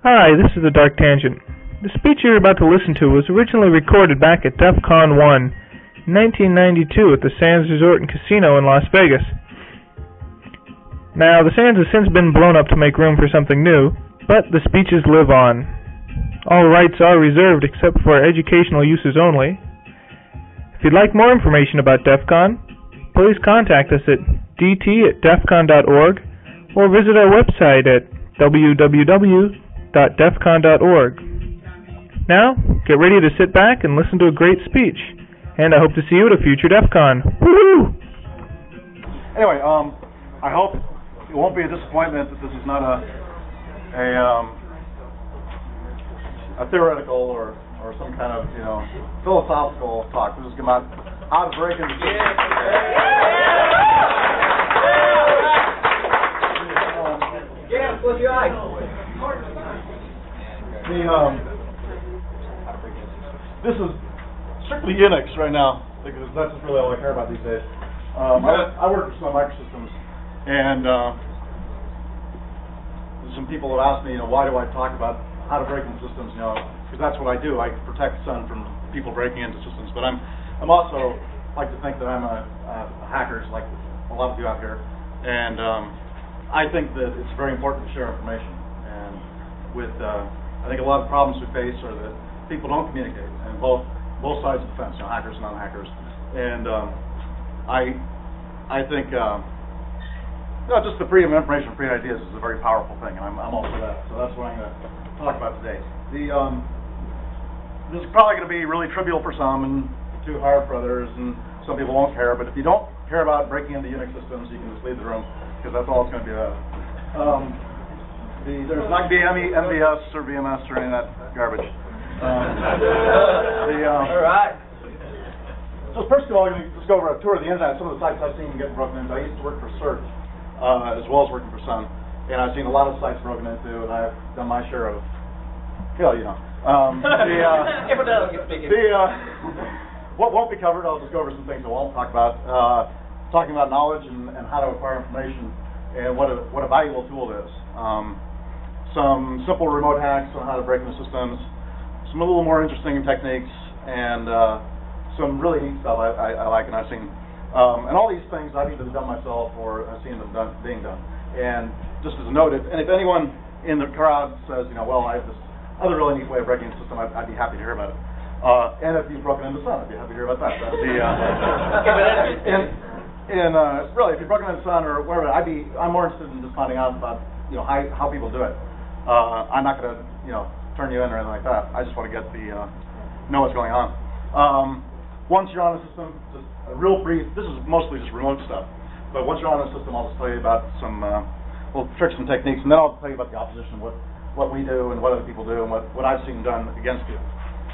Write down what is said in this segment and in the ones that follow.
Hi, this is the Dark Tangent. The speech you're about to listen to was originally recorded back at DEF CON 1 in 1992 at the Sands Resort and Casino in Las Vegas. Now, the Sands has since been blown up to make room for something new, but the speeches live on. All rights are reserved except for educational uses only. If you'd like more information about DEF CON, please contact us at dt@defcon.org or visit our website at www.defcon.org. Now, get ready to sit back and listen to a great speech, and I hope to see you at a future DEF CON. Woohoo! Anyway, I hope it won't be a disappointment that this is not a theoretical or some kind of philosophical talk. This is about how to break into. Yeah, close your eyes. This is strictly Unix right now, because that's just really all I care about these days. I work for Sun Microsystems, and some people have asked me, why do I talk about how to break into systems? Because that's what I do. I protect Sun from people breaking into systems. But I'm also like to think that I'm a hacker, just like a lot of you out here, and I think that it's very important to share information. And with I think a lot of problems we face are that people don't communicate, and both sides of the fence, hackers and non-hackers. And I think just the freedom of information, freedom of ideas is a very powerful thing, and I'm all for that. So that's what I'm going to talk about today. This is probably going to be really trivial for some and too hard for others, and some people won't care. But if you don't care about breaking into Unix systems, you can just leave the room, because that's all it's going to be about. There's not going to be any MVS or VMS or any of that garbage. All right. So first of all, I'm going to just go over a tour of the internet. Some of the sites I've seen get broken into. I used to work for Search, as well as working for Sun, and I've seen a lot of sites broken into, and I've done my share of, what won't be covered, I'll just go over some things I won't talk about. Talking about knowledge and how to acquire information, and what a valuable tool it is. Some simple remote hacks on how to break into systems, some a little more interesting techniques, and some really neat stuff I like and I've seen. And all these things I've either done myself or I've seen them being done. And just as a note, if anyone in the crowd says, well, I have this other really neat way of breaking into the system, I'd be happy to hear about it. And if you've broken into Sun, I'd be happy to hear about that. Really, if you've broken into Sun or wherever, I'm more interested in just finding out about how people do it. I'm not going to turn you in or anything like that. I just want to get know what's going on. Once you're on a system, just a real brief. This is mostly just remote stuff. But once you're on a system, I'll just tell you about some little tricks and techniques, and then I'll tell you about the opposition, what we do and what other people do and what I've seen done against you.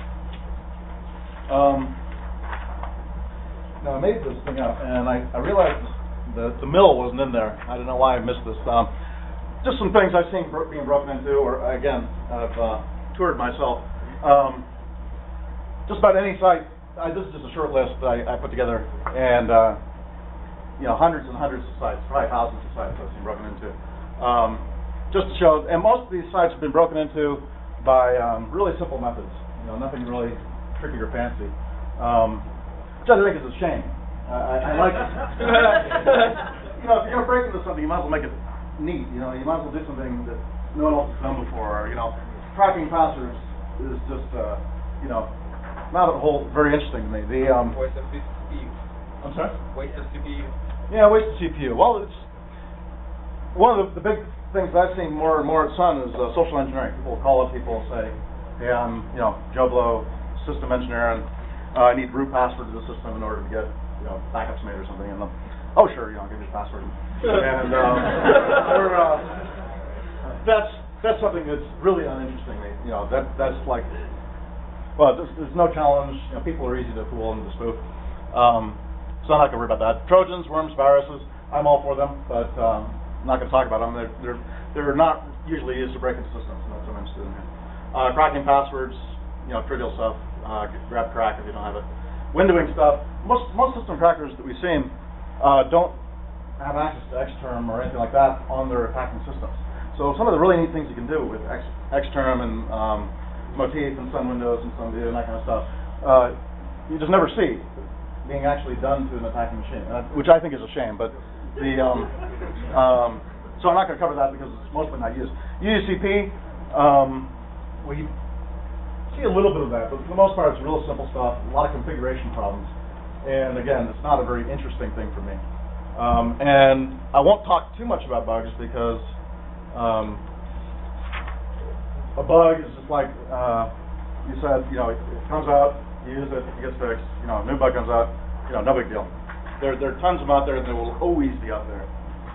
Now I made this thing up, and I realized the mill wasn't in there. I don't know why I missed this. Just some things I've seen being broken into, or again, I've toured myself. Just about any site. This is just a short list I put together, and hundreds and hundreds of sites, probably thousands of sites I've seen broken into. Just to show, and most of these sites have been broken into by really simple methods. Nothing really tricky or fancy. Which I think is a shame. I like it. If you're going to break into something, you might as well make it neat. You might as well do something that no one else has done before. Cracking passwords is just not a whole very interesting to me. Waste of CPU. I'm sorry? Waste of CPU. Yeah, waste of CPU. Well, it's one of the big things I've seen more and more at Sun is social engineering. People will call up people and say, hey, I'm Joe Blow, system engineer, and I need root password to the system in order to get backups made or something. And oh sure, I'll give you the password. And that's something that's really uninteresting to me. That's like, well, there's no challenge. People are easy to fool and to spoof. So I'm not going to worry about that. Trojans, worms, viruses, I'm all for them, but I'm not going to talk about them. They're not usually used to break into systems, and that's what I'm interested in here. Cracking passwords, trivial stuff. Grab crack if you don't have it. Windowing stuff. Most system crackers that we've seen don't have access to Xterm or anything like that on their attacking systems. So some of the really neat things you can do with Xterm and Motif and Sun Windows and SunView and that kind of stuff, you just never see being actually done to an attacking machine, which I think is a shame. But the so I'm not going to cover that because it's mostly not used. UUCP, we see a little bit of that, but for the most part, it's real simple stuff. A lot of configuration problems, and again, it's not a very interesting thing for me. And I won't talk too much about bugs because a bug is just like you said. You know, it comes out, you use it, it gets fixed. You know, a new bug comes out. You know, no big deal. There are tons of them out there, and there will always be out there.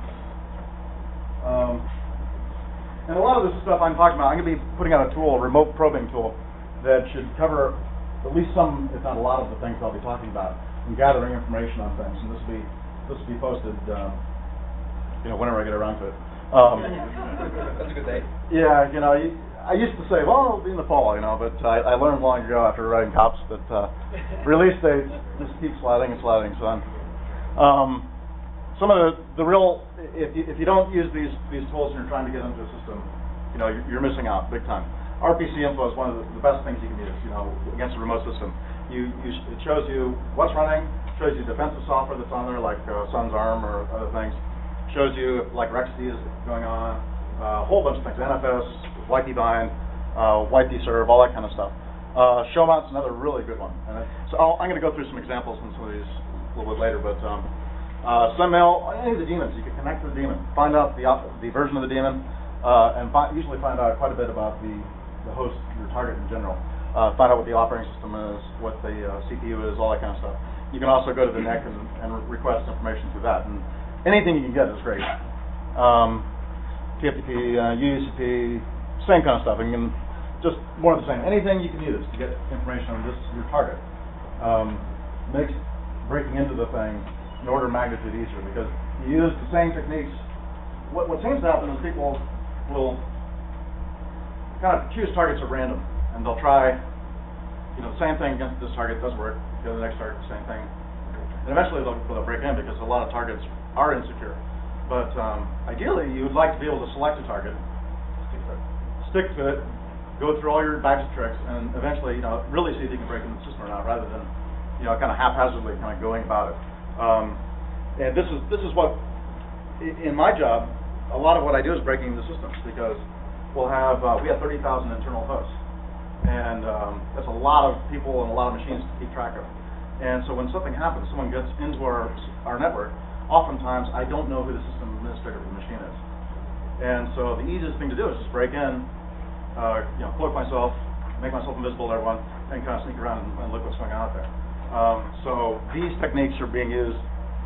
And a lot of this stuff I'm talking about, I'm going to be putting out a tool, a remote probing tool, that should cover at least some, if not a lot, of the things I'll be talking about, and gathering information on things. And this will be posted, you know, whenever I get around to it. That's a good day. Yeah, you know, I used to say, well, it'll be in the fall, you know, but I learned long ago after writing COPS that release dates just keep sliding and sliding, son. Some of the real, if you don't use these tools and you're trying to get into a system, you know, you're missing out big time. RPC info is one of the best things you can use, you know, against a remote system. It shows you what's running, shows you defensive software that's on there, like Sun's ARM or other things. Shows you like RexD is going on, a whole bunch of things, NFS, YTbind, YTserve, all that kind of stuff. Showmount's another really good one. And so I'm going to go through some examples in some of these a little bit later, but SendMail, any of the daemons, you can connect to the daemon, find out the version of the daemon, and usually find out quite a bit about the host, your target in general. Find out what the operating system is, what the CPU is, all that kind of stuff. You can also go to the NEC and request information through that. And anything you can get is great. TFTP, UUCP, same kind of stuff. And you can just more of the same. Anything you can use to get information on your target makes breaking into the thing an order of magnitude easier, because you use the same techniques. What seems to happen is people will kind of choose targets at random, and they'll try, you know, the same thing against this target, doesn't work, go to the next target, the same thing. And eventually they'll break in because a lot of targets are insecure. But ideally, you would like to be able to select a target, stick to it, go through all your bags of tricks, and eventually, you know, really see if you can break into the system or not, rather than, you know, kind of haphazardly kind of going about it. And this is what, in my job, a lot of what I do is breaking into systems, because we have 30,000 internal hosts, and that's a lot of people and a lot of machines to keep track of. And so when something happens, someone gets into our network, oftentimes I don't know who the system administrator of the machine is. And so the easiest thing to do is just break in, you know, cloak myself, make myself invisible to everyone, and kind of sneak around and look what's going on out there. So these techniques are being used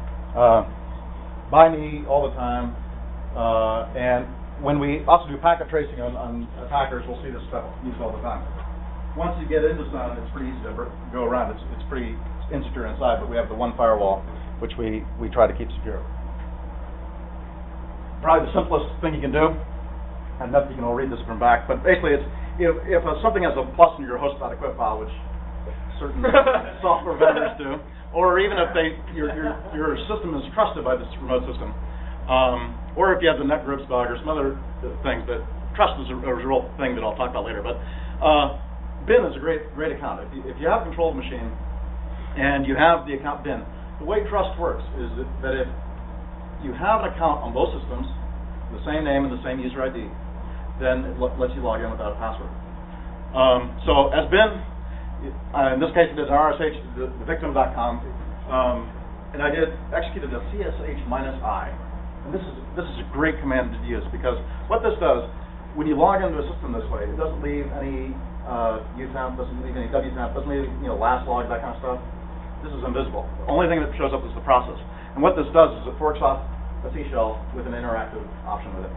by me all the time, and when we also do packet tracing on attackers, we'll see this stuff used all the time. Once you get into Sun, it's pretty easy to go around. It's pretty insecure inside, but we have the one firewall, which we try to keep secure. Probably the simplest thing you can do, and nothing you can all read this from back, but basically it's if something has a plus in your host.equip file, which certain software vendors do, or even if your system is trusted by this remote system, or if you have the netgroups bug or some other things, that trust is a real thing that I'll talk about later. But bin is a great account. If you have control of the machine and you have the account bin, the way trust works is that if you have an account on both systems, the same name and the same user ID, then it lets you log in without a password. So as bin, in this case, it is RSH, the victim.com, and I executed a CSH-I. And this is a great command to use, because what this does, when you log into a system this way, it doesn't leave any UTemp, doesn't leave any WTemp, doesn't leave last log, that kind of stuff. This is invisible. The only thing that shows up is the process. And what this does is it forks off a C shell with an interactive option with it.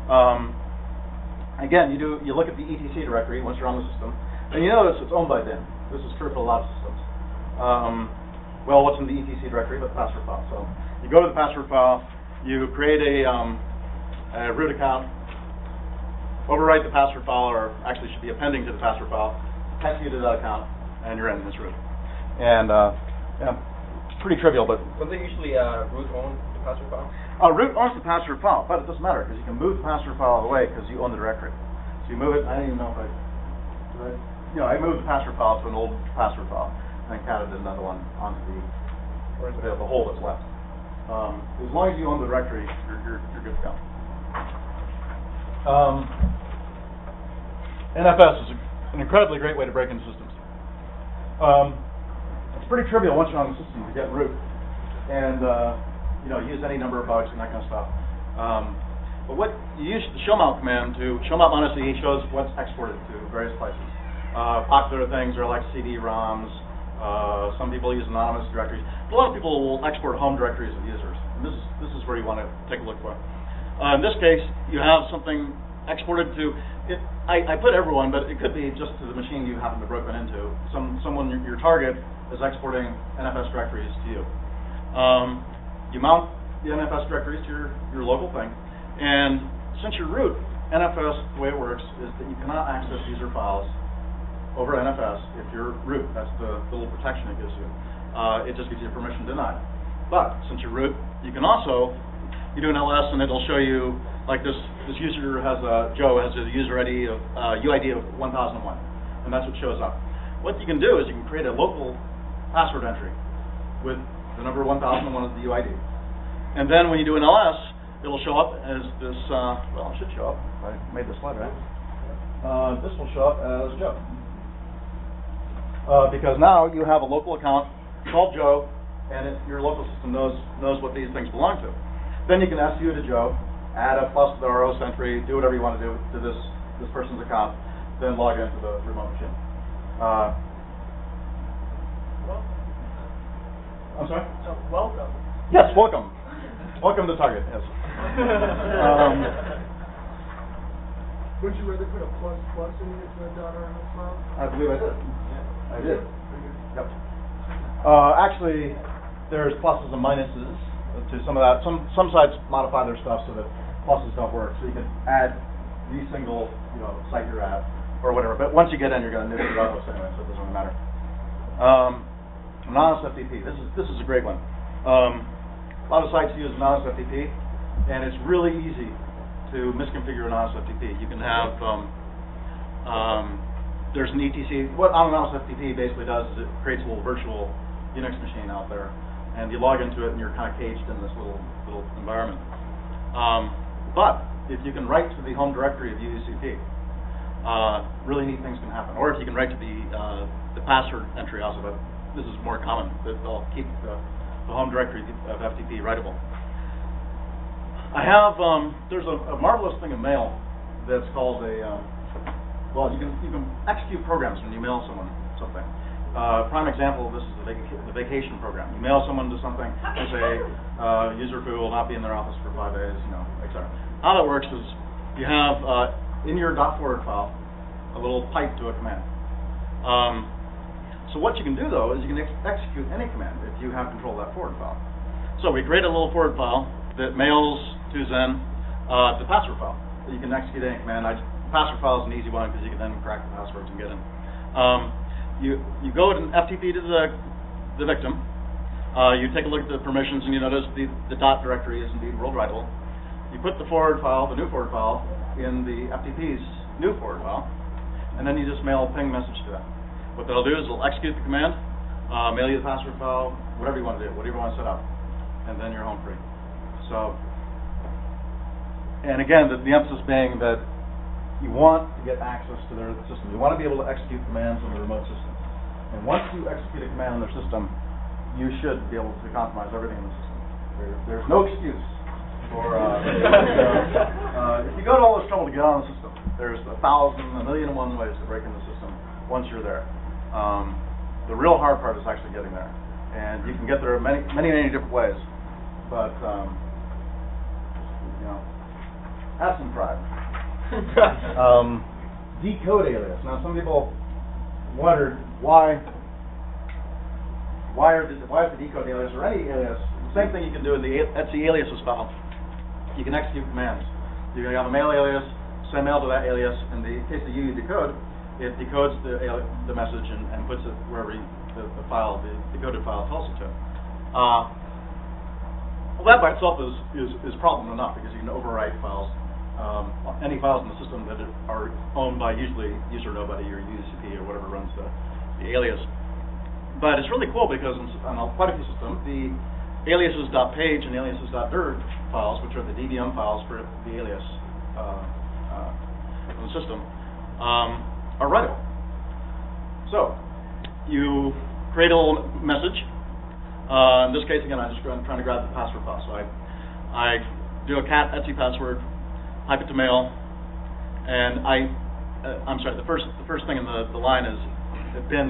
Again, you look at the etc directory once you're on the system, and you notice it's owned by bin. This is true for a lot of systems. Well, what's in the etc directory but the password file? So you go to the password file, you create a root account, overwrite the password file, or actually should be appending to the password file, execute to that account, and you're in this root. And it's pretty trivial, but Don't they usually root own the pass-through file? Root owns the pass-through file, but it doesn't matter because you can move the pass-through file away because you own the directory. So you move it. I don't even know if I moved the pass-through file to an old pass-through file, and then added another one onto the hole that's left. As long as you own the directory, you're good to go. NFS is an incredibly great way to break into systems. It's pretty trivial once you're on the system to get root and use any number of bugs and that kind of stuff. But what you use the showmount command to showmount -e shows what's exported to various places. Popular things are like CD-ROMs. Some people use anonymous directories. A lot of people will export home directories of users. And this is where you want to take a look for. In this case, you have something exported to it. I put everyone, but it could be just to the machine you happen to broken into. Someone your target is exporting NFS directories to you. You mount the NFS directories to your local thing, and since you're root, NFS, the way it works is that you cannot access user files over NFS if you're root. That's the little protection it gives you. It just gives you permission denied. But since you're root, you can also, you do an ls and it'll show you, like this user has Joe has a user ID of UID of 1001, and that's what shows up. What you can do is you can create a local password entry with the number 1001 as the UID, and then when you do an ls, it'll show up as this. Well, it should show up. I made the slide right. This will show up as Joe. Because now you have a local account called Joe, and your local system knows what these things belong to. Then you can SU to Joe, add a plus to the ROS entry, do whatever you want to do to this person's account, then log into the remote machine. I'm sorry? So welcome. Yes, welcome. Welcome to Target, yes. Would you rather put a plus in the .RMS file? I believe I did. I did. Yep. Actually, there's pluses and minuses to some of that. Some sites modify their stuff so that pluses don't work. So you can add the single site you're at or whatever. But once you get in, you're going to nip it regardless anyway, so it doesn't really matter. Anonymous FTP. This is a great one. A lot of sites use anonymous FTP, and it's really easy to misconfigure anonymous FTP. You can have there's an ETC. What anonymous FTP basically does is it creates a little virtual Unix machine out there, and you log into it, and you're kind of caged in this little environment. But if you can write to the home directory of UUCP, really neat things can happen. Or if you can write to the password entry also, but this is more common, that they'll keep the home directory of FTP writable. I have there's a marvelous thing in mail that's called a well, you can execute programs when you mail someone something. Prime example of this is the vacation program. You mail someone to something and say user who will not be in their office for 5 days, etc. How that works is you have in your .forward file a little pipe to a command. So what you can do though is you can execute any command if you have control of that forward file. So we create a little forward file that mails to Zen the password file. You can execute any command. Password file is an easy one because you can then crack the passwords and get in. You go and FTP to the victim. You take a look at the permissions and you notice the dot directory is indeed world writable. You put the forward file, the new forward file, in the FTP's new forward file, and then you just mail a ping message to that. What that'll do is it'll execute the command, mail you the password file, whatever you want to do, whatever you want to set up, and then you're home free. So, and again, the emphasis being that you want to get access to their system. You want to be able to execute commands on the remote system. And once you execute a command on their system, you should be able to compromise everything in the system. There's no excuse for if you go to all this trouble to get on the system, there's 1,000, 1,000,001 ways to break into the system once you're there. The real hard part is actually getting there. And you can get there many different ways. But have some pride. Decode alias. Now, some people wondered why is the decode alias or any alias the same thing you can do in the etc aliases file. You can execute commands. You have a mail alias, send mail to that alias. In the case of UU decode, it decodes the message and puts it wherever the decoded file tells it to. Well, that by itself is problem enough, because you can overwrite files, any files in the system that are owned by usually user nobody or UCP or whatever runs the alias. But it's really cool because on quite a few systems, the aliases.page and aliases.dir files, which are the DBM files for the alias in the system, are writable. So you create a little message. In this case, again, I'm trying to grab the password file. So I do a cat Etsy password, type it to mail, and I'm sorry. The first thing in the line is bin :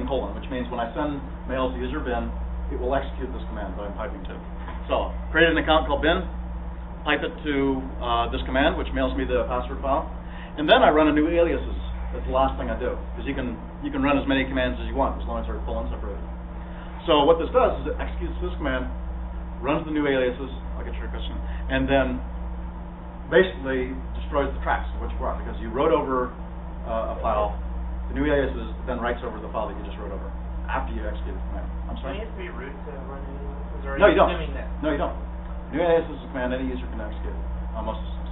which means when I send mail to user bin, it will execute this command that I'm typing to. So create an account called bin, type it to this command, which mails me the password file, and then I run a new aliases. That's the last thing I do, because you can run as many commands as you want, as long as they're separated. So what this does is it executes this command, runs the new aliases, I'll get your question, and then basically destroys the tracks of what you want, because you wrote over a file, the new aliases then writes over the file that you just wrote over after you execute the command. I'm sorry? Do you have to be root to run new aliases, or are No, you don't. assuming that? No, you don't. New aliases is a command any user can execute on most systems.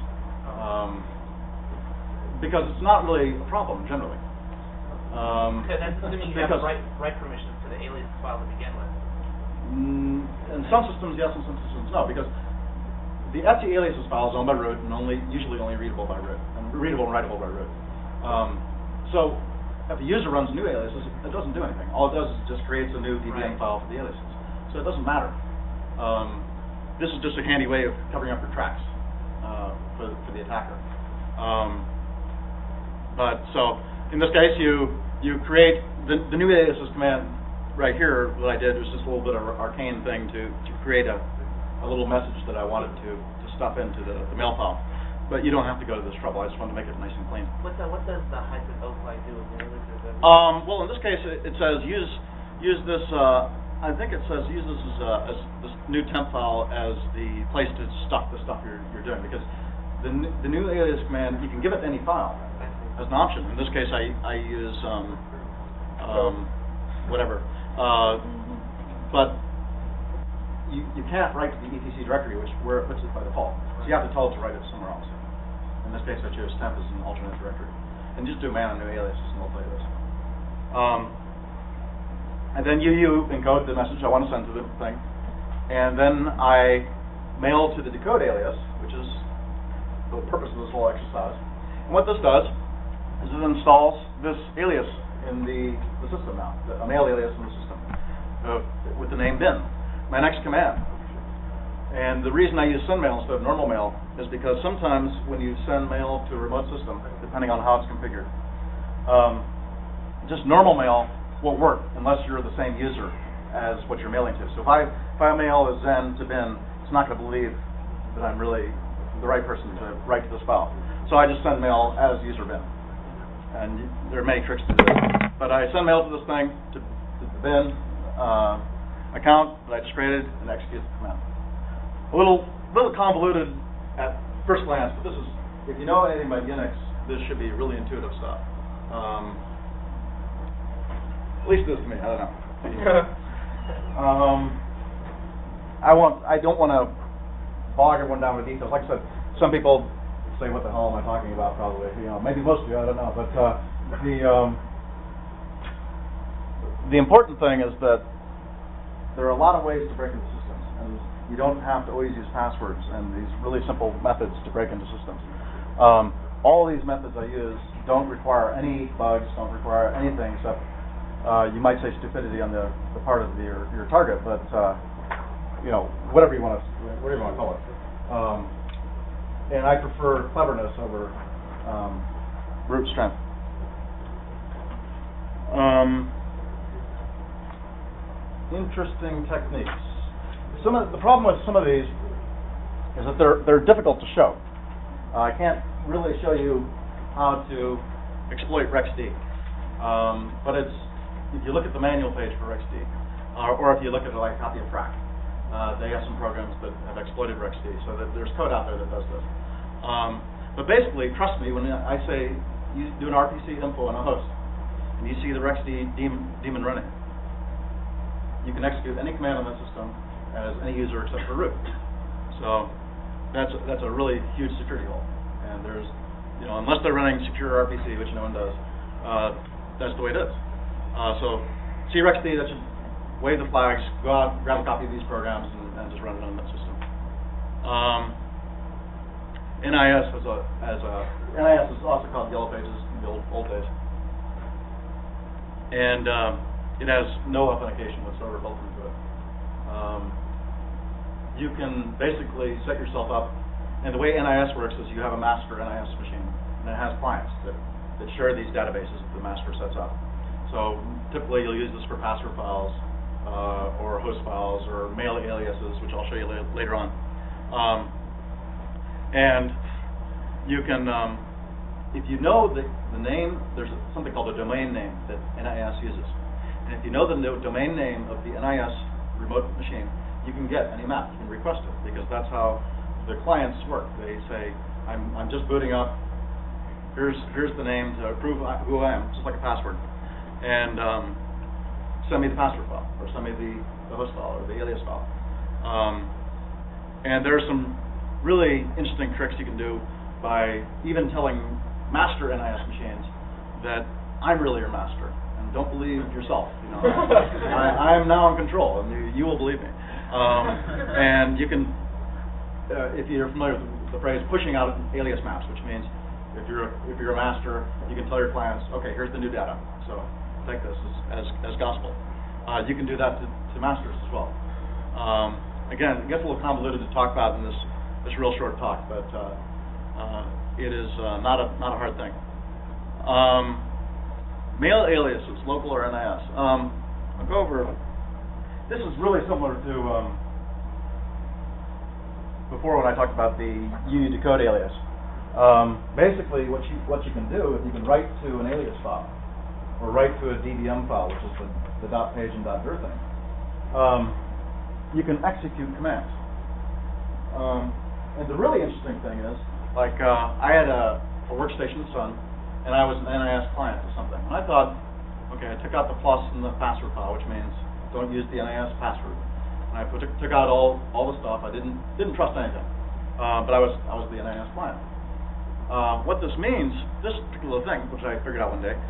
Because it's not really a problem generally. Because that's assuming you have write permissions to the alias file to begin with. In some systems, yes. In some systems, no. Because the Etsy aliases file is owned by root and usually only readable by root, and readable and writable by root. So if the user runs new aliases, it doesn't do anything. All it does is just creates a new DBM file for the aliases. So it doesn't matter. This is just a handy way of covering up your tracks for the attacker. But so in this case, you create the new aliases command right here. What I did was just a little bit of an arcane thing to create a little message that I wanted to stuff into the mail file. But you don't have to go to this trouble. I just wanted to make it nice and clean. What does the -o do with the aliases? Well, in this case, it says use this. I think it says use this as this new temp file as the place to stuff the stuff you're doing, because the new alias command, you can give it any file as an option. In this case, I use whatever, but you can't write to the etc directory, where it puts it by default. So you have to tell it to write it somewhere else. In this case, I chose temp as an alternate directory, and just do man on new aliases, and we'll play this. And then you encode the message I want to send to the thing, and then I mail to the decode alias, which is the purpose of this whole exercise. And what this does is it installs this alias in the system now, a mail alias in the system, with the name bin. My next command. And the reason I use send mail instead of normal mail is because sometimes when you send mail to a remote system, depending on how it's configured, just normal mail won't work unless you're the same user as what you're mailing to. So if I mail a Zen to bin, it's not going to believe that I'm really the right person to write to this file. So I just send mail as user bin. And there are many tricks to this. But I send mail to this thing, to the bin account that I just created, and execute the command. A little convoluted at first glance, but this is, if you know anything about Unix, this should be really intuitive stuff. At least it is to me. I don't know. I don't want to bog everyone down with details. Like I said, some people say, "What the hell am I talking about?" Probably, maybe most of you. I don't know. But the important thing is that there are a lot of ways to break into systems, and you don't have to always use passwords and these really simple methods to break into systems. All these methods I use don't require any bugs, don't require anything except you might say stupidity on the part of your target, but whatever you want to call it. And I prefer cleverness over brute strength. Interesting techniques. The problem with some of these is that they're difficult to show. I can't really show you how to exploit RexD, but if you look at the manual page for RexD, or if you look at it like Copy of Frac, they have some programs that have exploited RexD, so that there's code out there that does this. But basically, trust me when I say you do an RPC info on a host, and you see the RexD daemon running, you can execute any command on that system as any user except for root. So that's a really huge security hole. And there's, unless they're running secure RPC, which no one does, that's the way it is. So CRXD, that should wave the flags, go out, grab a copy of these programs, and just run it on that system. NIS NIS is also called Yellow Pages in the old days, and it has no authentication whatsoever built into it. You can basically set yourself up, and the way NIS works is you have a master NIS machine, and it has clients that share these databases that the master sets up. So typically you'll use this for password files, or host files, or mail aliases, which I'll show you later on. And you can, if you know the name, there's something called a domain name that NIS uses. And if you know the domain name of the NIS remote machine, you can get any map. You can request it, because that's how the clients work. They say, I'm just booting up. Here's the name to prove who I am, just like a password. And send me the password file, or send me the host file, or the alias file. And there are some really interesting tricks you can do by even telling master NIS machines that I'm really your master, and don't believe yourself. I am now in control, and you will believe me. And you can, if you're familiar with the phrase pushing out alias maps, which means if you're a master, you can tell your clients, okay, here's the new data, so take this as gospel. You can do that to masters as well. Again, it gets a little convoluted to talk about in this real short talk, but it is not a hard thing. Mail aliases, local or NIS. I'll go over. This is really similar to before when I talked about the UUDecode alias. Basically, what you can do is you can write to an alias file, or write to a DBM file, which is the .page and .dir thing. You can execute commands. And the really interesting thing is, like, I had a workstation in Sun, and I was an NIS client or something. And I thought, okay, I took out the plus in the password file, which means don't use the NIS password. And I took out all the stuff. I didn't trust anything. But I was the NIS client. What this means, this particular thing, which I figured out one day,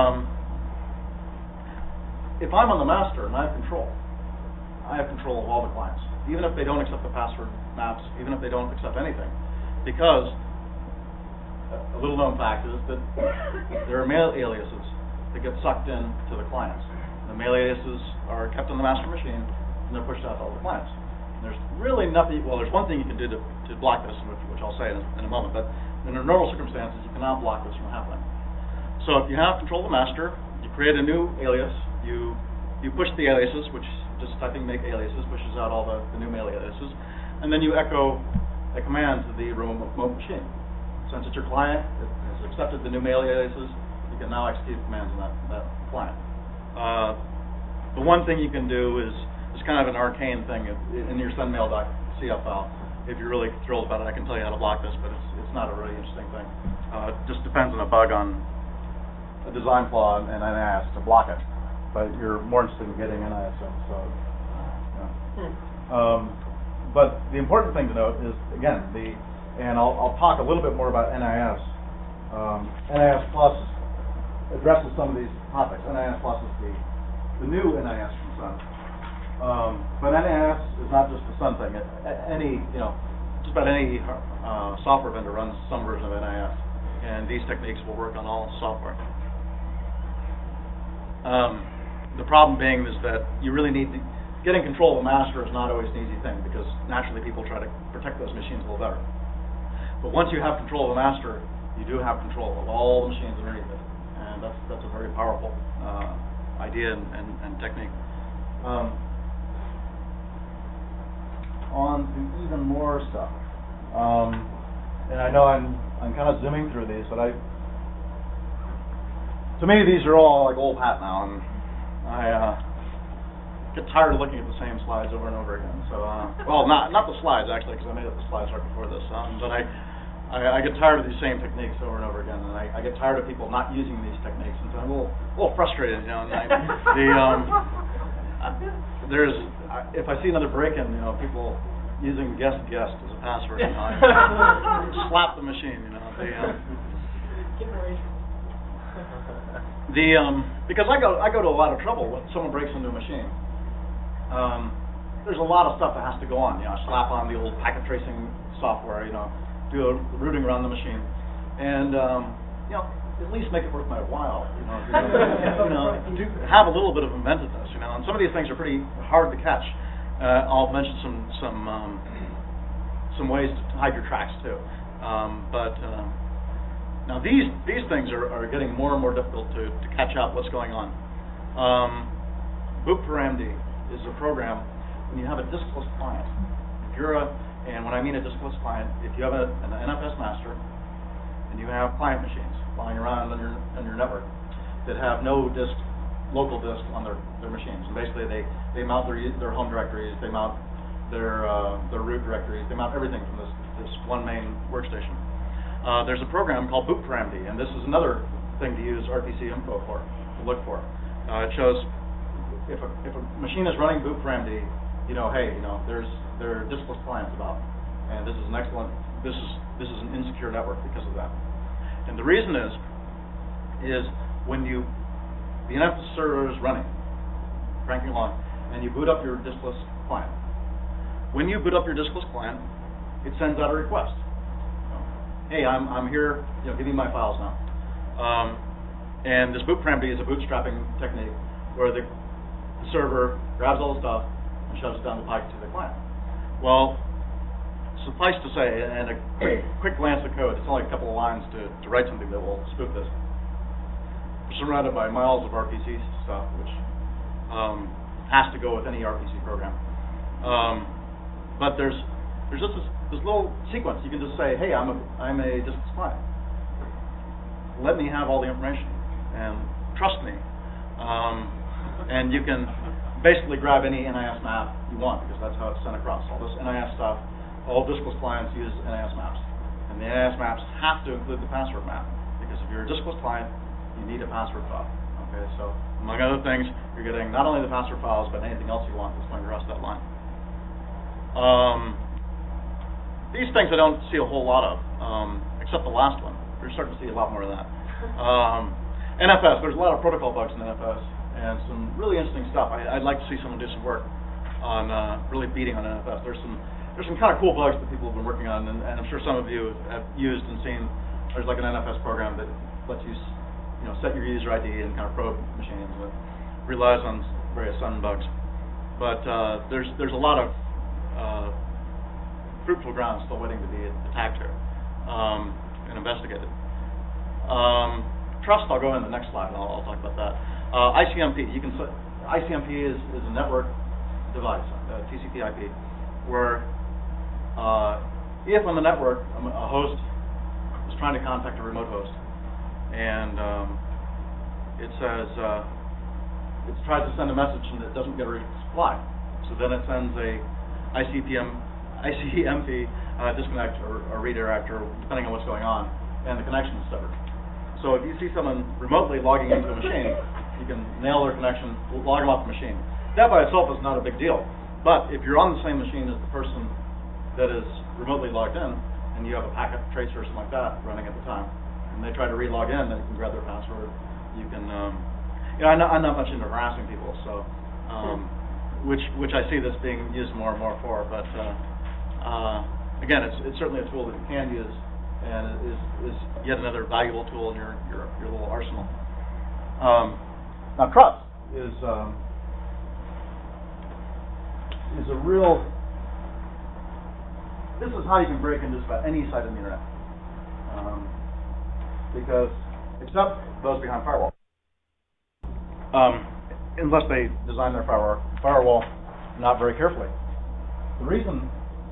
if I'm on the master and I have control of all the clients, even if they don't accept the password maps, even if they don't accept anything, because a little known fact is that there are mail aliases that get sucked in to the clients. The mail aliases are kept on the master machine, and they're pushed out to all the clients. And there's really nothing, well, there's one thing you can do to block this, which I'll say in a moment, but in normal circumstances, you cannot block this from happening. So if you have control of the master, you create a new alias, you push the aliases, which just typing make aliases pushes out all the new mail aliases, and then you echo a command to the remote machine. Since it's your client, it has accepted the new mail aliases, you can now execute commands on that client. The one thing you can do is kind of an arcane thing in your sunmail.cf file. If you're really thrilled about it, I can tell you how to block this, but it's not a really interesting thing. It just depends on a bug on a design flaw and NIS to block it. But you're more interested in getting NIS in, so yeah. But the important thing to note is, again, and I'll talk a little bit more about NIS. NIS Plus addresses some of these topics. NIS Plus is the new NIS from Sun. But NIS is not just a Sun thing. Just about any software vendor runs some version of NIS, and these techniques will work on all software. The problem being is that you really need to, getting control of a master is not always an easy thing, because naturally people try to protect those machines a little better. But once you have control of a master, you do have control of all the machines underneath it, and that's a very powerful idea and technique. On to even more stuff, and I know I'm kind of zooming through these, but to me these are all like old hat now, and I get tired of looking at the same slides over and over again. So, well, not the slides actually, because I made up the slides right before this. But I get tired of these same techniques over and over again, and I get tired of people not using these techniques, and so I'm a little frustrated, And if I see another break-in, people using guest as a password. You know, slap the machine. You know, because I go to a lot of trouble when someone breaks into a machine. There's a lot of stuff that has to go on. You know, slap on the old packet tracing software. You know, do a rooting around the machine, and you know, at least make it worth my while. You know, have a little bit of inventiveness. You know, and some of these things are pretty hard to catch. I'll mention some ways to hide your tracks too. But now these things are getting more and more difficult to catch out what's going on. BootParamd is a program when you have a diskless client. If you're and when I mean a diskless client, if you have an NFS master and you have client machines lying around on your network that have no local disk on their machines, and basically they mount their home directories, they mount their root directories, they mount everything from this one main workstation. There's a program called BootParamd, and this is another thing to use RPC info to look for. It shows if a machine is running BootParamd, you know, hey, you know, there are diskless clients about, and this is an excellent. This is an insecure network because of that. And the reason is when the NFS server is running, cranking along, and you boot up your diskless client. When you boot up your diskless client, it sends out a request. Hey, I'm here. You know, give me my files now. And this BootParamd is a bootstrapping technique where the server grabs all the stuff and shoves it down the pipe to the client. Well, suffice to say, and a quick glance at code, it's only a couple of lines to write something that will spoof this. We're surrounded by miles of RPC stuff, which has to go with any RPC program. But there's just this little sequence. You can just say, hey, I'm a diskless client. Let me have all the information, and trust me. And you can basically grab any NIS map you want, because that's how it's sent across. All this NIS stuff, all diskless clients use NIS maps. And the NIS maps have to include the password map, because if you're a diskless client, you need a password file. Okay, so among other things, you're getting not only the password files, but anything else you want that's going across that line. These things I don't see a whole lot of, except the last one. We're starting to see a lot more of that. NFS, there's a lot of protocol bugs in NFS, and some really interesting stuff. I'd like to see someone do some work on really beating on NFS. There's some kind of cool bugs that people have been working on, and I'm sure some of you have used and seen. There's like an NFS program that lets you, set your user ID and kind of probe machines. It relies on various Sun bugs, but there's a lot of fruitful ground still waiting to be attacked here and investigated. Trust, I'll go in the next slide, and I'll talk about that. ICMP, ICMP is a network device, TCP/IP, where if on the network a host is trying to contact a remote host, and it says it tries to send a message and it doesn't get a reply, so then it sends a ICMP disconnect or redirect, or depending on what's going on, and the connection is severed. So if you see someone remotely logging into a machine, you can nail their connection, log them off the machine. That by itself is not a big deal. But if you're on the same machine as the person that is remotely logged in, and you have a packet tracer or something like that running at the time, and they try to re-log in, then you can grab their password. You can, I'm not much into harassing people, so which I see this being used more and more for. But again, it's certainly a tool that you can use, and it is yet another valuable tool in your little arsenal. Now, trust is a real. This is how you can break into just about any site on the internet, because except those behind firewall, unless they design their firewall not very carefully. The reason.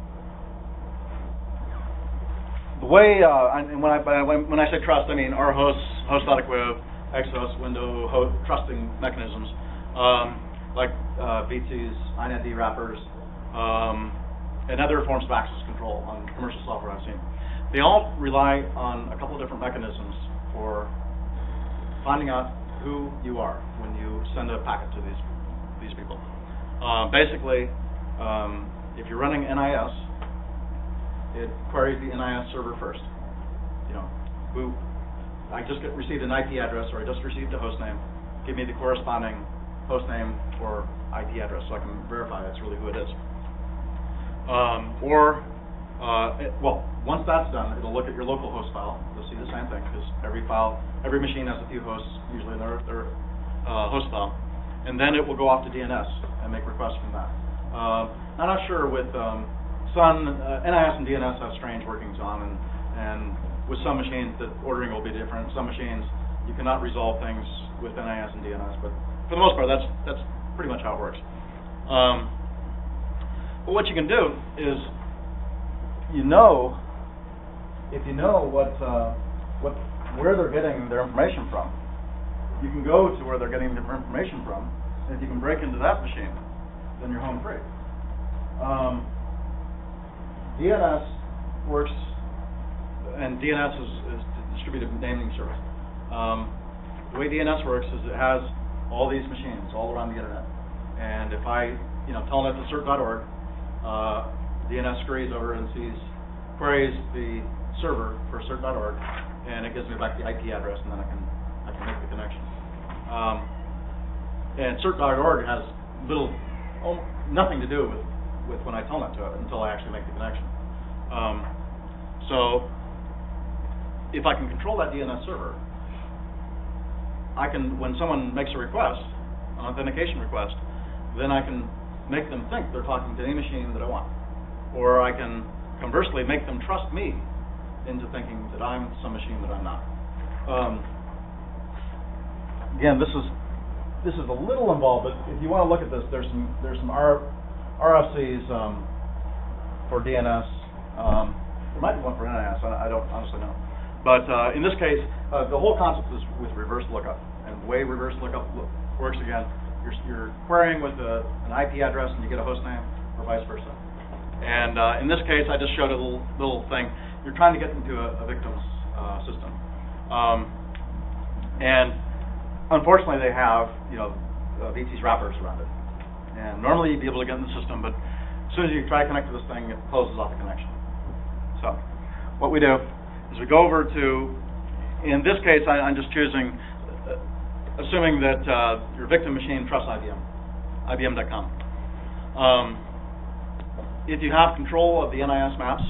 The way, and when I say trust, I mean our hosts, host.equiv, Exos, window trusting mechanisms, like VTs, INetD wrappers, and other forms of access control on commercial software I've seen. They all rely on a couple of different mechanisms for finding out who you are when you send a packet to these people. Basically, if you're running NIS, it queries the NIS server first. You know, I just received an IP address, or I just received a host name. Give me the corresponding host name or IP address so I can verify that's really who it is. Well, once that's done, it'll look at your local host file. You'll see the same thing, because every machine has a few hosts, usually in their host file. And then it will go off to DNS and make requests from that. I'm not sure with Sun, NIS and DNS have strange workings on, and with some machines the ordering will be different. Some machines you cannot resolve things with NIS and DNS, but for the most part that's pretty much how it works. But what you can do is, if you know where they're getting their information from, you can go to where they're getting their information from, and if you can break into that machine, then you're home free. DNS works, and DNS is distributed naming service. The way DNS works is it has all these machines all around the internet, and if I tell it to cert.org, DNS scurries over and queries the server for cert.org, and it gives me back the IP address, and then I can make the connection. And cert.org has nothing to do with when I tell it to it until I actually make the connection. So if I can control that DNS server, I can, when someone makes a request, an authentication request, then I can make them think they're talking to any machine that I want. Or I can conversely make them trust me into thinking that I'm some machine that I'm not. Again, this is a little involved, but if you want to look at this, there's some RFCs for DNS. There might be one for NIS. I don't honestly know. But in this case, the whole concept is with reverse lookup. And the way reverse lookup works, again, you're querying with an IP address and you get a host name, or vice versa. And in this case, I just showed a little thing. You're trying to get into a victim's system, and unfortunately, they have VT's wrappers around it. And normally, you'd be able to get in the system, but as soon as you try to connect to this thing, it closes off the connection. So, what we do is we go over to, in this case, I'm just choosing, assuming that your victim machine trusts IBM, IBM.com. If you have control of the NIS maps,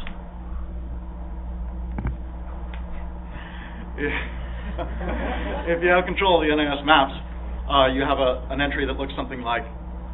if you have control of the NIS maps, you have an entry that looks something like,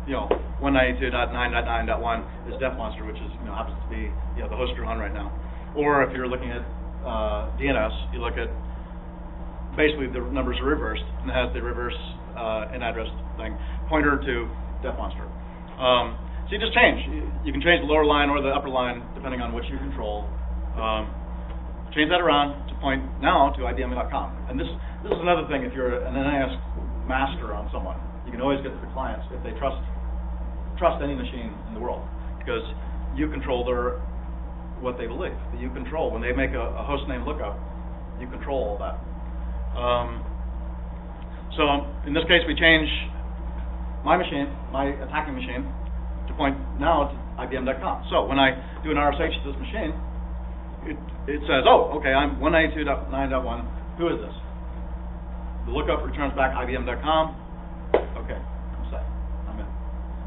192.9.9.1 is DefMonster, which is happens to be the host you're on right now. Or if you're looking at DNS, you look at basically the numbers are reversed, and it has the reverse in address thing pointer to DefMonster. So you just change. You can change the lower line or the upper line depending on which you control. Change that around to point now to IBM.com. And this is another thing. If you're an NIS master on someone, you can always get to the clients if they trust any machine in the world, because you control what they believe. You control when they make a host name lookup. You control all that. So in this case, we change my attacking machine, to point now to IBM.com. So when I do an RSH to this machine, it says, oh, okay, I'm 192.9.1. Who is this? The lookup returns back IBM.com. Okay, I'm set. I'm in.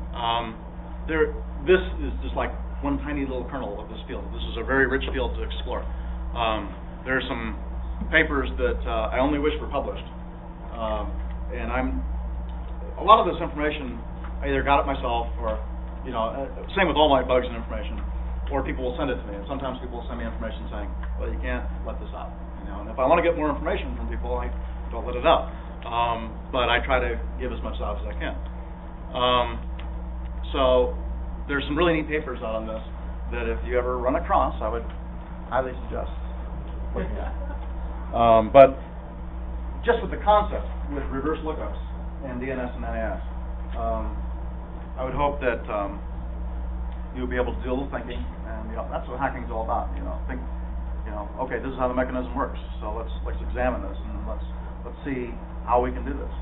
This is just like one tiny little kernel of this field. This is a very rich field to explore. There are some papers that I only wish were published, and a lot of this information I either got it myself, or same with all my bugs and information, or people will send it to me. And sometimes people will send me information saying, well, you can't let this out. And if I want to get more information from people, I don't let it out. But I try to give as much out as I can. So there's some really neat papers out on this that if you ever run across, I would highly suggest looking at. But just with the concept, with reverse lookups and DNS and NIS, I would hope that you'll be able to do a little thinking, and that's what hacking is all about. Think, okay, this is how the mechanism works. So let's examine this, and let's see how we can do this.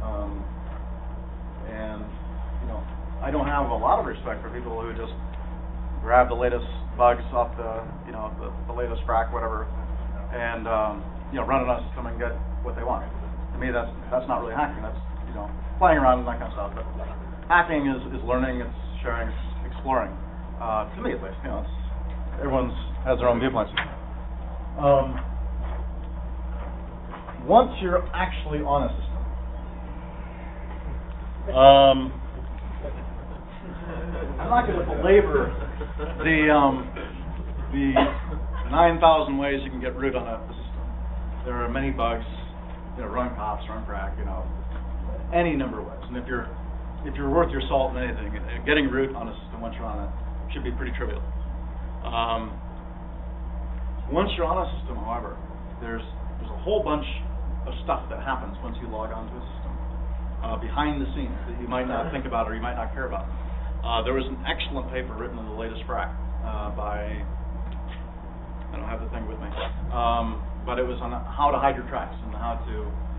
And I don't have a lot of respect for people who just grab the latest bugs off the latest frac, whatever, and run it on a system and get what they want. To me, that's not really hacking. That's playing around and that kind of stuff. But hacking is learning, it's sharing, it's exploring. To me, at least, everyone's has their own viewpoints. Once you're actually on a system, I'm not going to belabor the 9,000 ways you can get root on a system. There are many bugs, run cops, run crack, any number of ways. And if you're worth your salt in anything, getting root on a system once you're on it should be pretty trivial. Once you're on a system, however, there's a whole bunch of stuff that happens once you log onto a system behind the scenes that you might not think about or you might not care about. There was an excellent paper written in the latest frac by, I don't have the thing with me, but it was on how to hide your tracks and how to,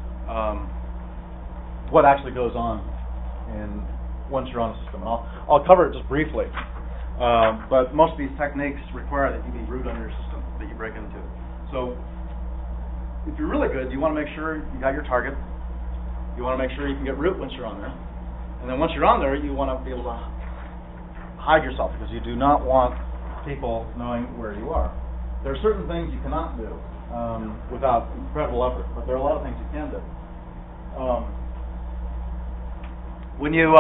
what actually goes on once you're on a system. And I'll cover it just briefly, but most of these techniques require that you be root on your system that you break into. So if you're really good, you want to make sure you got your target. You want to make sure you can get root once you're on there. And then once you're on there, you want to be able to hide yourself because you do not want people knowing where you are. There are certain things you cannot do without incredible effort, but there are a lot of things you can do. When you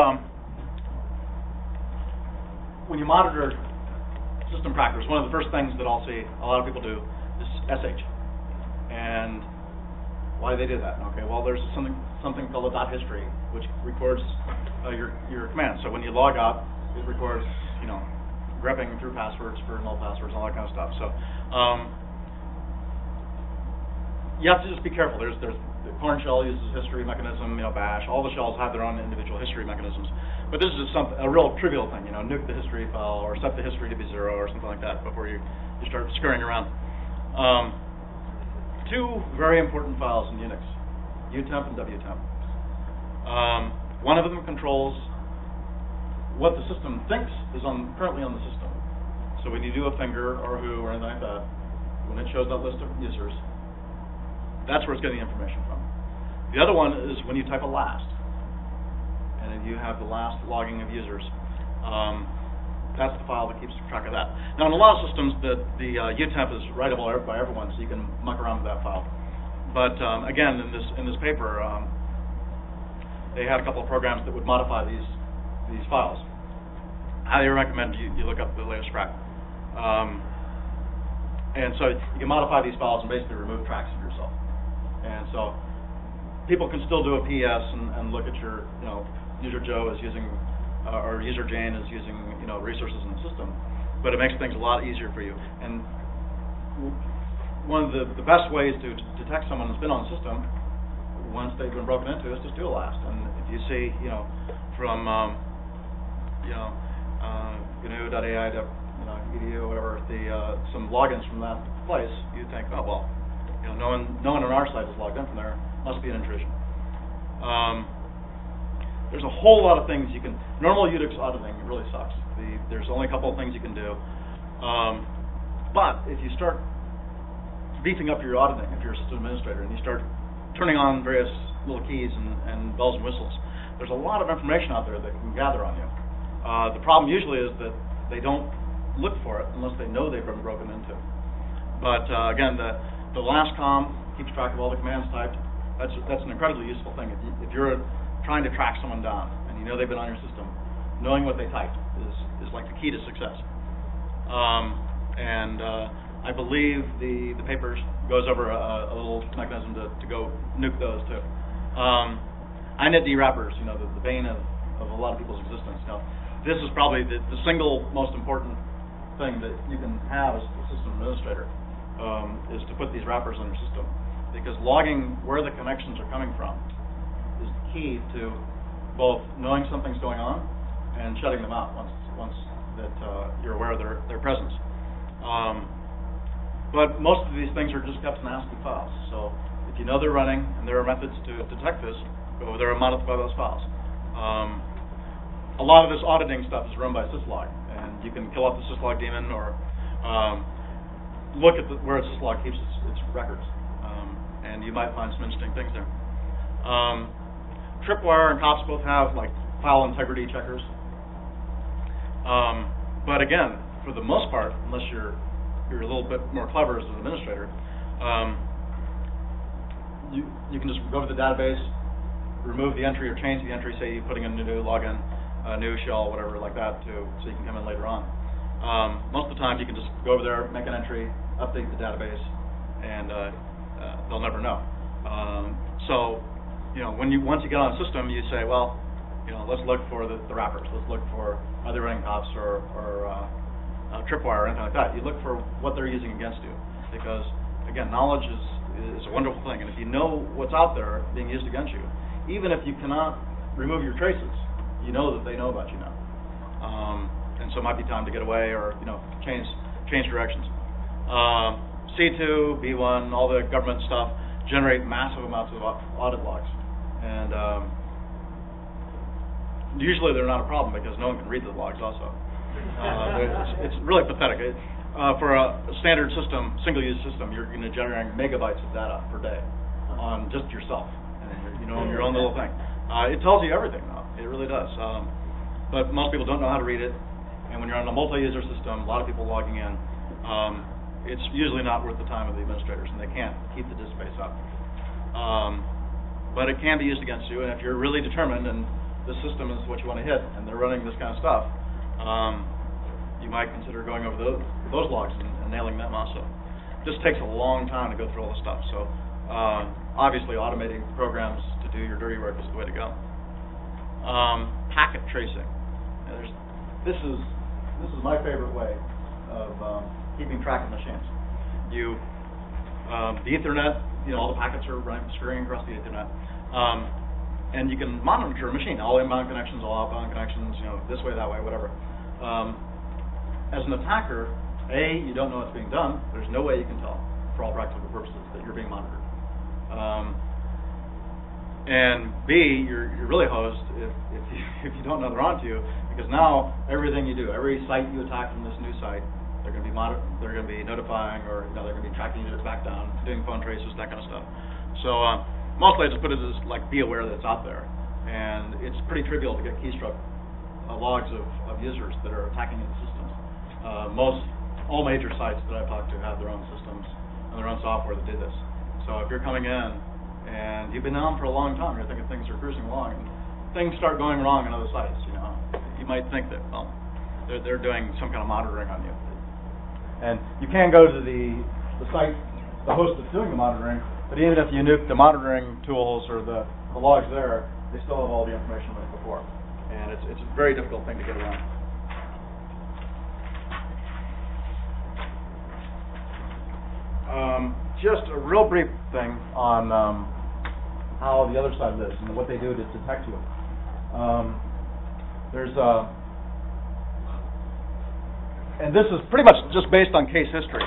monitor system crackers, one of the first things that I'll see a lot of people do is SH. And why do they do that? Okay, well, there's something called a .history, which records your commands. So when you log out, it records, grepping through passwords for null passwords, all that kind of stuff. So you have to just be careful. There's the Corn shell uses history mechanism, bash. All the shells have their own individual history mechanisms. But this is just a real trivial thing, nuke the history file or set the history to be 0 or something like that before you start scurrying around. Two very important files in Unix, utemp and wtemp. One of them controls what the system thinks is currently on the system. So when you do a finger or who or anything like that, when it shows that list of users, that's where it's getting the information from. The other one is when you type a last, and then you have the last logging of users. That's the file that keeps track of that. Now, in a lot of systems, the utemp is writable by everyone, so you can muck around with that file. But again, in this paper, they had a couple of programs that would modify these files. I highly recommend you look up the latest frac. And so you can modify these files and basically remove tracks of yourself. And so people can still do a PS and look at your, user Joe is using, or user Jane is using, resources in the system, but it makes things a lot easier for you. And one of the best ways to detect someone who's been on the system once they've been broken into is just do a last. And if you see, from, GNU.ai to, edu or whatever, some logins from that place, you think, oh well, no one on our site is logged in from there. Must be an intrusion. There's a whole lot of things you can. Normal Unix auditing really sucks. There's only a couple of things you can do. But if you start beefing up your auditing, if you're a system administrator, and you start turning on various little keys and bells and whistles, there's a lot of information out there that can gather on you. The problem usually is that they don't look for it unless they know they've been broken into. But again, the last com keeps track of all the commands typed. That's an incredibly useful thing. If you're trying to track someone down and you know they've been on your system, knowing what they typed is like the key to success. I believe the paper goes over a little mechanism to go nuke those too. Init wrappers, the bane of a lot of people's existence. Now, this is probably the single most important thing that you can have as a system administrator, is to put these wrappers on your system, because logging where the connections are coming from is the key to both knowing something's going on and shutting them out once that you're aware of their presence. But most of these things are just kept in ASCII files. So if you know they're running and there are methods to detect this, go over there and modify those files. a lot of this auditing stuff is run by syslog, and you can kill off the syslog daemon or look at where syslog keeps its records, and you might find some interesting things there. Tripwire and COPS both have like file integrity checkers, but again, for the most part, unless you're a little bit more clever as an administrator, you can just go to the database, remove the entry or change the entry, say you're putting in a new login, a new shell, whatever like that, so you can come in later on. Most of the time, you can just go over there, make an entry, update the database, and they'll never know. So, once you get on a system, you say, well, let's look for the wrappers. Let's look for are they running COPS or Tripwire or anything like that. You look for what they're using against you, because again, knowledge is a wonderful thing, and if you know what's out there being used against you, even if you cannot remove your traces, you know that they know about you now, and so it might be time to get away or change directions. C2, B1, all the government stuff generate massive amounts of audit logs, and usually they're not a problem because no one can read the logs also. It's really pathetic. For a standard system, single-use system, you're going to generate megabytes of data per day on just yourself, and on your own little thing. It tells you everything, though. It really does. But most people don't know how to read it, and when you're on a multi-user system, a lot of people logging in, it's usually not worth the time of the administrators, and they can't keep the disk space up. But it can be used against you, and if you're really determined and the system is what you want to hit, and they're running this kind of stuff, you might consider going over those logs and nailing them also. It just takes a long time to go through all this stuff. So obviously automating programs to do your dirty work is the way to go. Packet tracing. This is my favorite way of keeping track of machines. The Ethernet, all the packets are scurrying across the Ethernet. And you can monitor a machine, all inbound connections, all outbound connections, this way, that way, whatever. As an attacker, A, you don't know what's being done. There's no way you can tell, for all practical purposes, that you're being monitored. And B, you're really hosed if you don't know they're onto you, because now everything you do, every site you attack from this new site, they're going to be notifying, or they're going to be tracking you back down, doing phone traces, that kind of stuff. So mostly I just put it as be aware that it's out there, and it's pretty trivial to get keystroke logs of users that are attacking the systems. All major sites that I've talked to have their own systems and their own software that do this. So if you're coming in and you've been on for a long time, you're thinking things are cruising along, and things start going wrong in other sites, you might think that they're doing some kind of monitoring on you. And you can go to the site, the host that's doing the monitoring, but even if you nuke the monitoring tools or the logs there, they still have all the information like before. And it's a very difficult thing to get around. Just a real brief thing on how the other side lives and what they do to detect you. And this is pretty much just based on case history.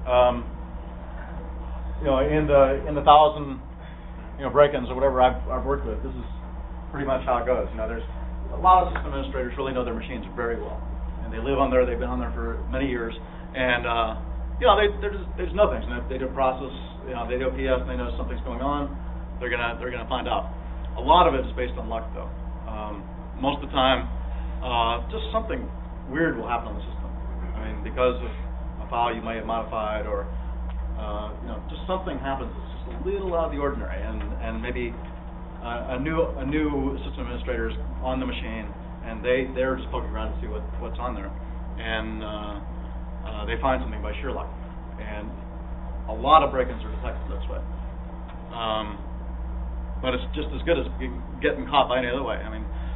In the 1,000 break-ins or whatever I've worked with, this is pretty much how it goes. There's a lot of system administrators really know their machines very well, and they live on there. They've been on there for many years, and they just know things. And if they do a process, they do a PS, and they know something's going on, they're gonna find out. A lot of it is based on luck, though. Most of the time, just something weird will happen on the system. Because of a file you may have modified, or just something happens that's just a little out of the ordinary, and maybe a new system administrator is on the machine, and they're just poking around to see what's on there, and they find something by sheer luck. And a lot of break-ins are detected this way. But it's just as good as getting caught by any other way.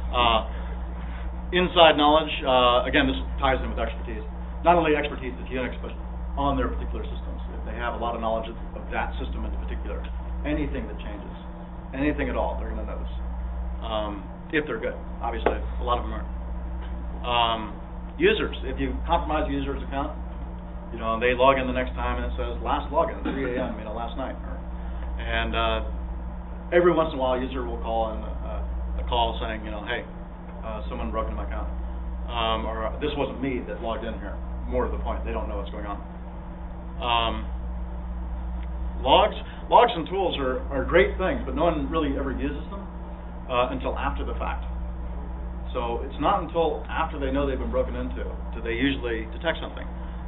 Inside knowledge, again, this ties in with expertise. Not only expertise at Unix, but on their particular systems. If they have a lot of knowledge of that system in particular, anything that changes, anything at all, they're going to notice. If they're good. Obviously, a lot of them aren't. Users, if you compromise a user's account, they log in the next time and it says last login, 3 a.m., last night. And every once in a while, a user will call in a call saying, hey, someone broke into my account. Or this wasn't me that logged in here. More to the point, they don't know what's going on. Logs and tools are great things, but no one really ever uses them until after the fact. So it's not until after they know they've been broken into do they usually detect something.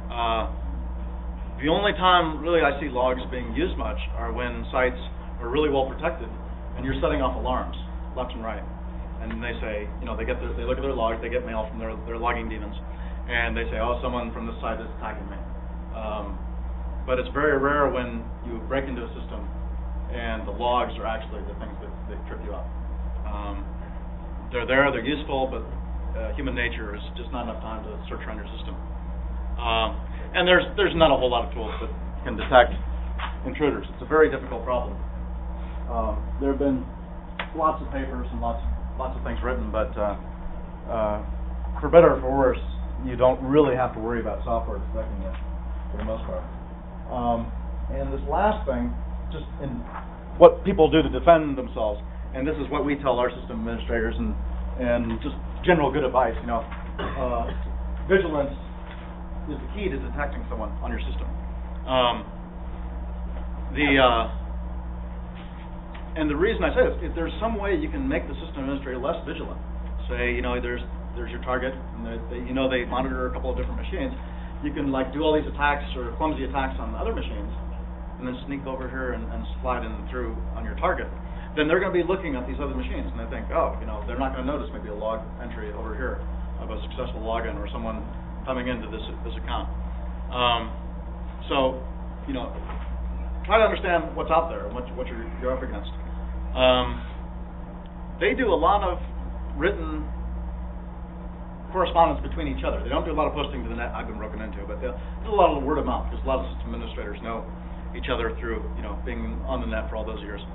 The only time really I see logs being used much are when sites are really well protected and you're setting off alarms left and right. And they say, they look at their logs, they get mail from their logging demons, and they say, oh, someone from this site is attacking me. But it's very rare when you break into a system and the logs are actually the things that trip you up. They're there, they're useful, but human nature is just not enough time to search around your system. And there's not a whole lot of tools that can detect intruders. It's a very difficult problem. There have been lots of papers and lots of things written, but for better or for worse, you don't really have to worry about software detecting it for the most part. And this last thing, just in what people do to defend themselves, and this is what we tell our system administrators and just general good advice, vigilance is the key to detecting someone on your system. And the reason I say this, if there's some way you can make the system administrator less vigilant, say, there's your target, and they monitor a couple of different machines, you can do all these attacks or clumsy attacks on other machines, and then sneak over here and slide in through on your target. Then they're going to be looking at these other machines, and they think, they're not going to notice maybe a log entry over here of a successful login or someone coming into this account. So, try to understand what's out there and what you're up against. They do a lot of written correspondence between each other. They don't do a lot of posting to the net. I've been broken into, but they do a lot of word of mouth because a lot of system administrators know each other through being on the net for all those years.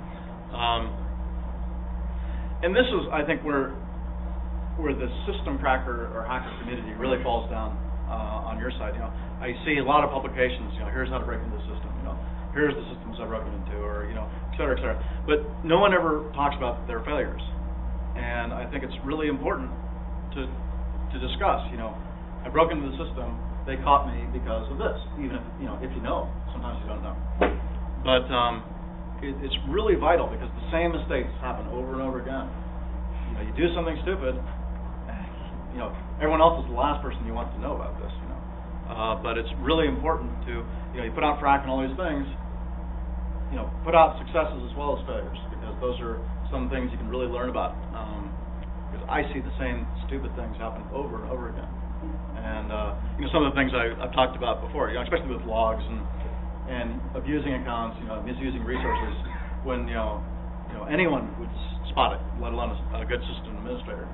And this is, I think, where the system cracker or hacker community really falls down on your side. I see a lot of publications. Here's how to break into the system. Here's the systems I've broken into, or et cetera, et cetera. But no one ever talks about their failures, and I think it's really important to discuss. I broke into the system. They caught me because of this. Even if you know, sometimes you don't know. But it's really vital because the same mistakes happen over and over again. You do something stupid. Everyone else is the last person you want to know about this. But it's really important to you put out frac and all these things. Put out successes as well as failures, because those are some things you can really learn about. Because I see the same stupid things happen over and over again. And some of the things I've talked about before, especially with logs and abusing accounts, misusing resources, when anyone would spot it, let alone a good system administrator.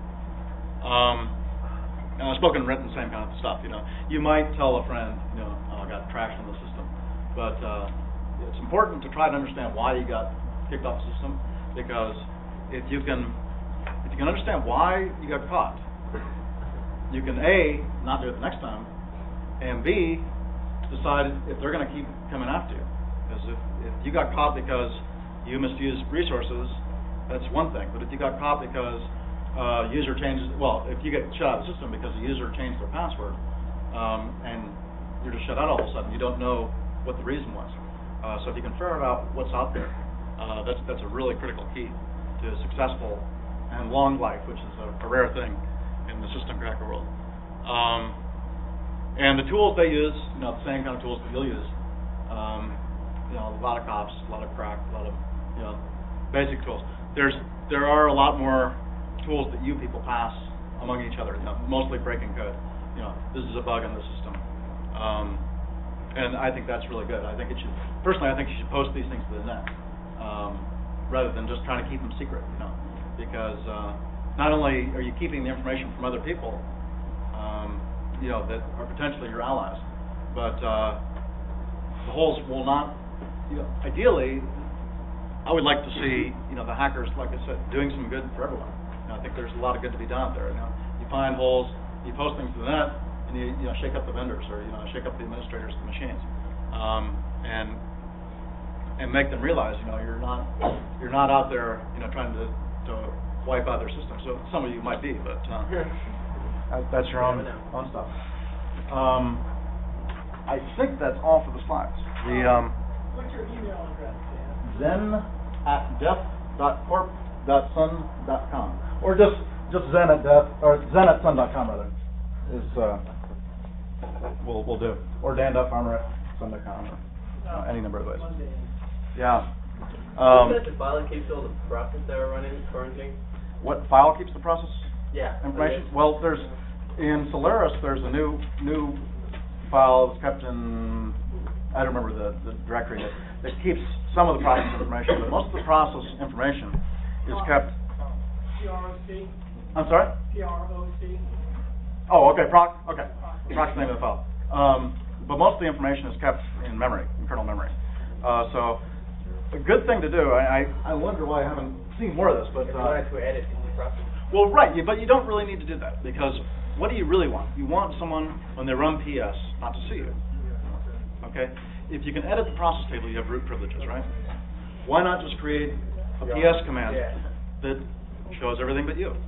And I've spoken and written the same kind of stuff. You might tell a friend, I got trashed in the system, but it's important to try to understand why you got kicked off the system, because if you can understand why you got caught, you can A, not do it the next time, and B, decide if they're going to keep coming after you. Because if you got caught because you misused resources, that's one thing. But if you got caught because user changes, if you get shut out of the system because the user changed their password, and you're just shut out all of a sudden, you don't know what the reason was. So if you can ferret out what's out there, that's a really critical key to successful and long life, which is a rare thing in the system cracker world. And the tools they use, the same kind of tools that you'll use. A lot of cops, a lot of crack, a lot of basic tools. There are a lot more tools that you people pass among each other. Mostly breaking code. This is a bug in the system. And I think that's really good. I think you should post these things to the net, rather than just trying to keep them secret, because not only are you keeping the information from other people, that are potentially your allies, but the holes will not, ideally, I would like to see, the hackers, like I said, doing some good for everyone. I think there's a lot of good to be done out there. You find holes, you post things to the net, and you shake up the vendors, or shake up the administrators of the machines, and make them realize you're not out there trying to wipe out their system. So some of you might be, but that's your own stuff. I think that's all for the slides. What's your email address, Dan? zen@deaf.corp.sun.com, or just zen@sun.com rather is we'll do, or dan.farmer@sun.com, or any number of ways. Yeah. Isn't that the file that keeps all the process that are running quarantine? What file keeps the process? Yeah. Information. Well, there's in Solaris. There's a new file that's kept in. I don't remember the directory that keeps some of the process information, but most of the process information is kept. PROC? I'm sorry? PROC? Oh, okay, proc. Okay, proc's the name of the file. But most of the information is kept in memory, in kernel memory. So a good thing to do. I wonder why I haven't seen more of this, but. Well, right, but you don't really need to do that, because what do you really want? You want someone, when they run PS, not to see you. Okay? If you can edit the process table, you have root privileges, right? Why not just create a PS command that shows everything but you?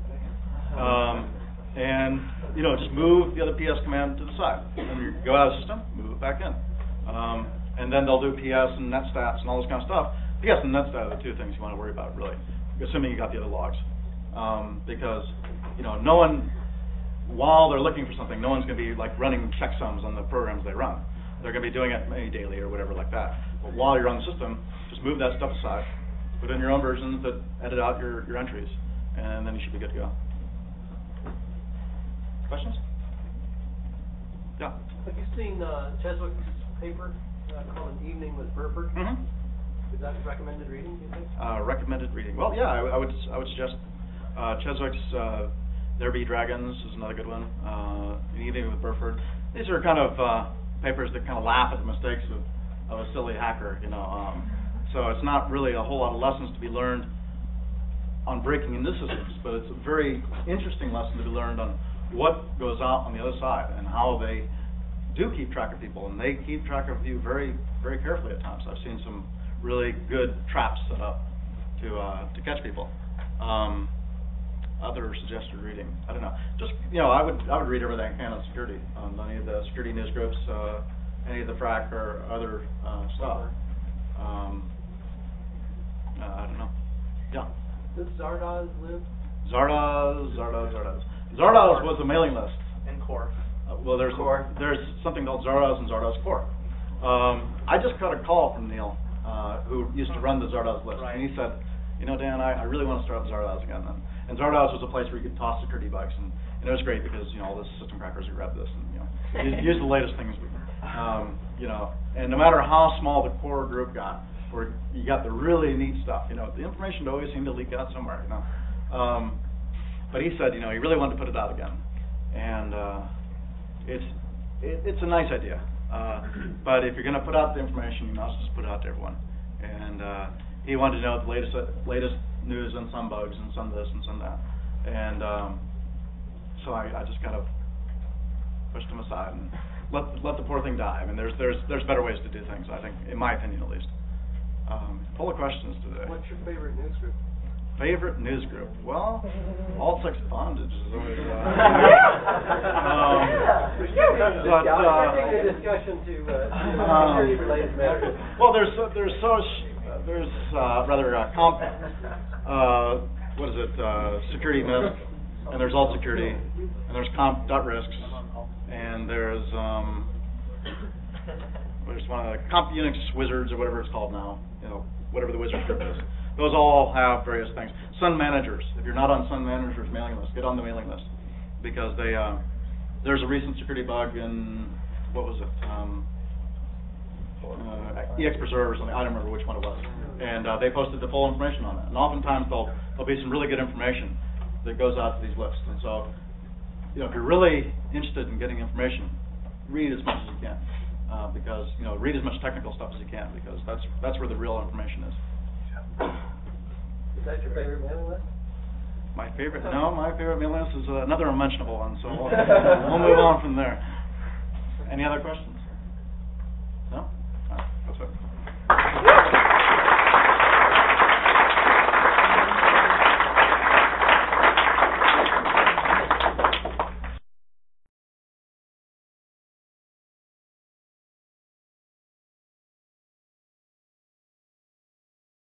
And, just move the other PS command to the side. And you go out of the system, move it back in. And then they'll do PS and netstats and all this kind of stuff. PS and netstats are the two things you want to worry about, really, assuming you got the other logs. Because, no one, while they're looking for something, no one's going to be like running checksums on the programs they run. They're going to be doing it maybe daily or whatever like that. But while you're on the system, just move that stuff aside, put in your own versions that edit out your entries, and then you should be good to go. Questions? Yeah. Have you seen Cheswick's paper called An Evening with Burford? Mm-hmm. Is that recommended reading, do you think? Recommended reading. Well, yeah, I would suggest Cheswick's There Be Dragons is another good one. An Evening with Burford. These are kind of papers that kind of laugh at the mistakes of a silly hacker, So it's not really a whole lot of lessons to be learned on breaking into systems, but it's a very interesting lesson to be learned on what goes out on the other side and how they do keep track of people, and they keep track of you very, very carefully at times. I've seen some really good traps set up to catch people. Other suggested reading, I don't know. Just I would read everything I can on security, on any of the security news groups, any of the FRAC or other stuff. I don't know. Yeah. Does Zardoz live? Zardoz was a mailing list. And Core. Well, there's something called Zardoz and Zardoz Core. I just got a call from Neil, who used to run the Zardoz list, and he said, Dan, I really want to start up Zardoz again. And Zardoz was a place where you could toss security bugs, and it was great because all the system crackers would grab this and use the latest things. And no matter how small the core group got, where you got the really neat stuff, the information always seemed to leak out somewhere. But he said, he really wanted to put it out again, and it's a nice idea. But if you're going to put out the information, you must just put it out to everyone. And he wanted to know the latest news on some bugs and some this and some that. And so I just kind of pushed him aside and let the poor thing die. I mean, there's better ways to do things, I think, in my opinion at least. Full of questions today. What's your favorite news group? Favorite news group? Well, All Sex Bondage is always. Discussion to security-related matters. Well, there's security myth, and there's alt security, and there's comp.risks, and there's one of the comp Unix wizards or whatever it's called now, whatever the wizard group is. Those all have various things. Sun Managers. If you're not on Sun Managers mailing list, get on the mailing list, because there's a recent security bug in EX Preserve or something. I don't remember which one it was. And they posted the full information on it. And oftentimes there'll be some really good information that goes out to these lists. And so, if you're really interested in getting information, read as much as you can, because read as much technical stuff as you can, because that's where the real information is. Is that your favorite mailing list? My favorite? No, my favorite mailing list is another unmentionable one. So we'll move on from there. Any other questions?